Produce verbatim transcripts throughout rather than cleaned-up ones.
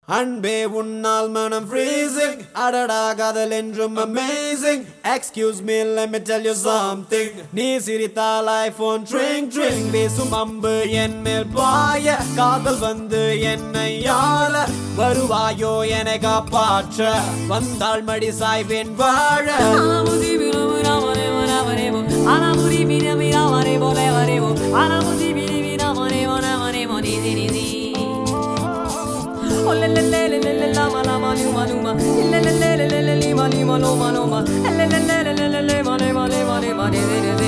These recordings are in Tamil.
அன்பே உன்னால் மனம் freezing அடடா காதல் என்றும் amazing excuse me let me tell you something நீ சிரித்தால் ஐபோன் ட்ரிங் ட்ரிங் வீசும் அம்பு என் மேல் பாய காதல் வந்து என்னை ஆள வருவாயோ என்னை காப்பாற்ற வந்தாள் மடி சாய்வேன் வாழ Oh la la la la la la la la ma luma luma la la la la la la ma luma luma luma la la la la la la la ma luma luma luma de de de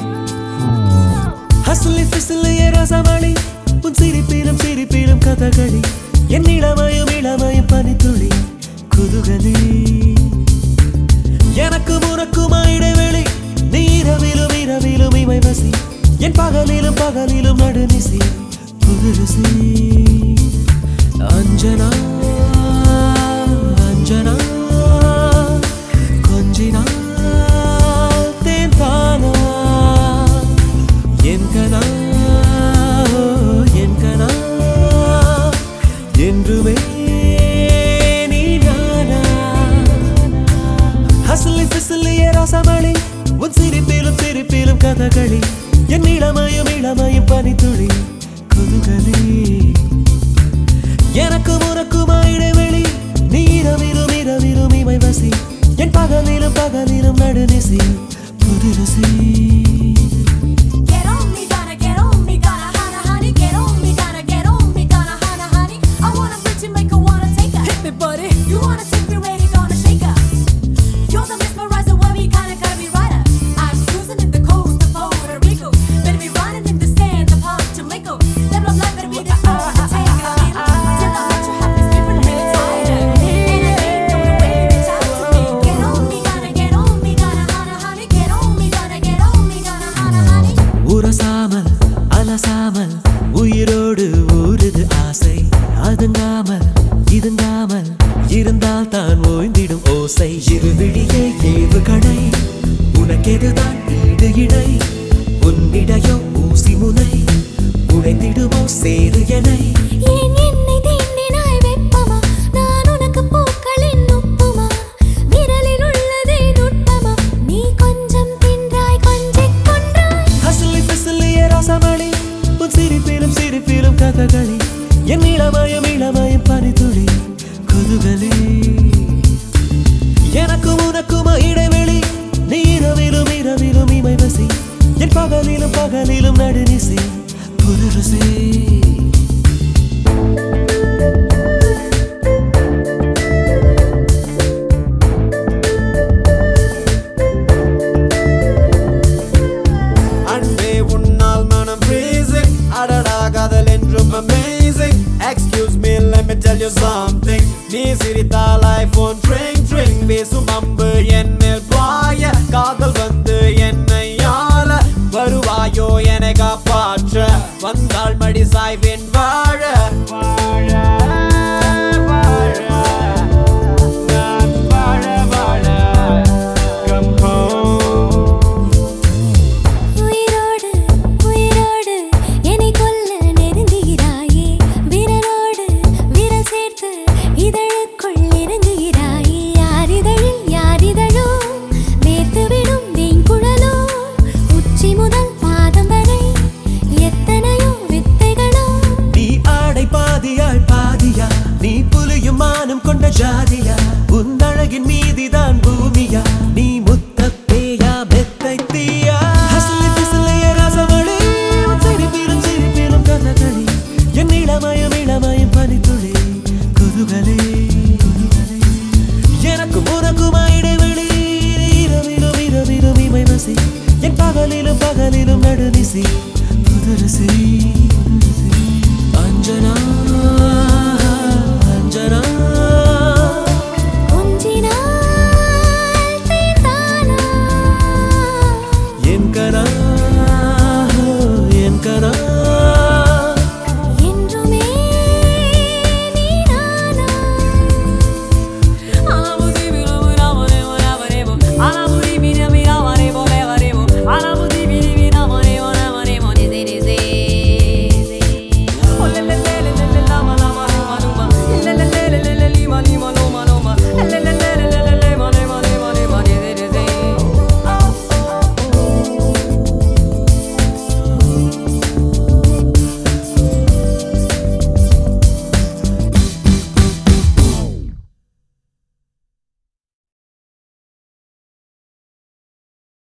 ஹஸ்லி ஃபிஸ்லி ரசமணி உன் சிரிப்பிலும் சிரிப்பிலும் கதகளி என் இளமயம் இளமயம் பனித்துளி குதுகலி எனக்கு உனக்குமா இடைவெளி நீ இரவிலும் இரவிலும் இமை வசி என் பகலிலும் பகலிலும் நடுநிசி புதுருசி अंजना अंजना கொஞ்சினா தேன்தானா என்கனா என்கனா என்றுமே நீ நானா ஹஸ்லி ஃபிஸ்லி ரசமணி உன் சிரிப்பிலும் சிரிப்பிலும் கதகளி என் இளமயம் இளமயம் பனித்துளி குதுகலி எனக்கு உனக்குமா இடைவெளி நீ இரவிலும் இரவிலும் இமை வசி என் பகலிலும் பகலிலும் நடுநிசி புதுருசி உரசாமல் அலசாமல் உயிரோடு ஊறுது ஆசை அதுங்காமல் இதுங்காமல் இருந்தால் தான் ஓய்ந்திடும் ஓசை இருவிழியே ஏவு கடை உனக்கெதுதான் ஈடு இடை உன்னிடையோ ஊசி முனை உடைந்திடுமோ சேரு எனை சிரிப்பிலும் சிரிப்பிலும் கதகளி என் இளமயம் இளமயம் பனித்துளி குதுகலி எனக்கு உனக்குமா இடைவெளி நீ இரவிலும் இரவிலும் இமை வசி என் பகலிலும் பகலிலும் நடுநிசி புதுருசி amazing excuse me let me tell you something நீ சிரித்தால் ஐபோன் ட்ரிங் ட்ரிங் வீசும் அம்பு என் மேல் பாய காதல் வந்து என்னை ஆள வருவாயோ என்னை காப்பாற்ற வந்தாள் மடி சாய்வேன் வாழ வாழ வாழ நான் வாழ வாழ come home பாதியாய் பாதியா நீ புலியும் மானம் கொண்ட ஜாதியா